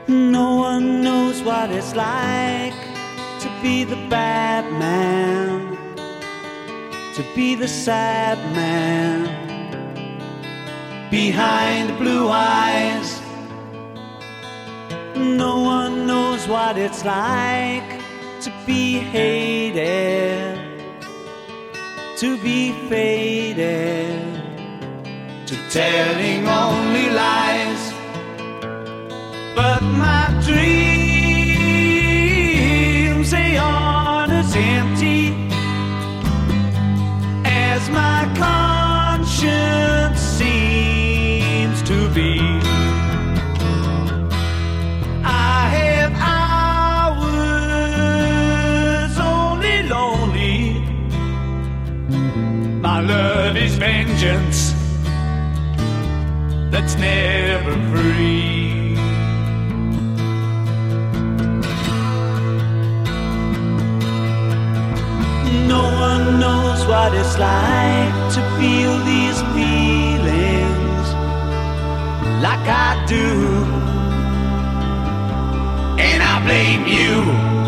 No one knows what it's like to be the bad man, to be the sad man behind the blue eyes. No one knows what it's like to be hated, to be faded, to telling only lies. But my dreams, they aren't as empty as my conscience seems to be. I have hours only lonely. My love is vengeance that's never free. No one knows what it's like to feel these feelings like I do, and I blame you.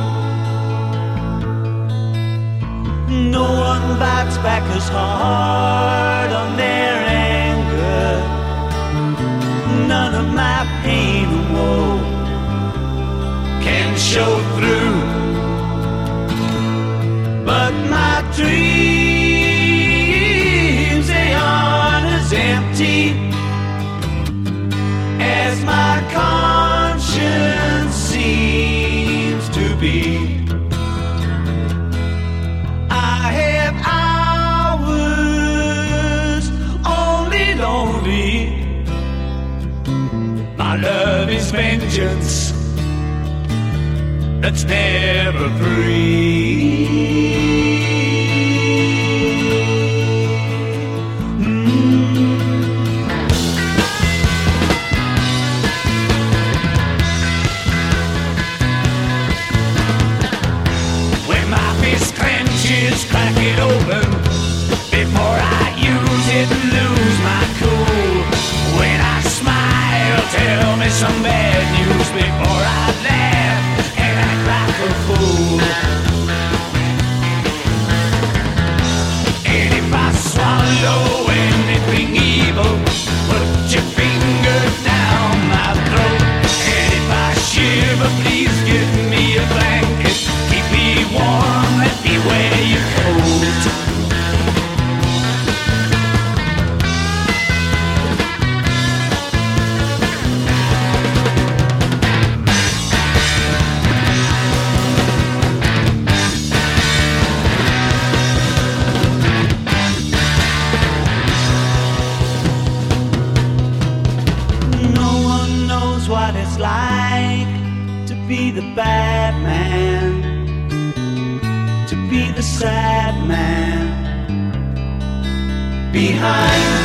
No one bites back as hard on their anger. None of my pain and woe can show through. But my dreams, they aren't as empty as my conscience seems to be. I have hours only lonely. My love is vengeance that's never free. When my fist clenches, crack it open before I use it and lose my cool. When I smile, tell me some bad news before I laugh and act like a fool. And if I swallow anything evil, put your finger down my throat. And if I shiver, please give me a blanket. Keep me warm, let me wear your coat. What it's like to be the bad man, to be the sad man behind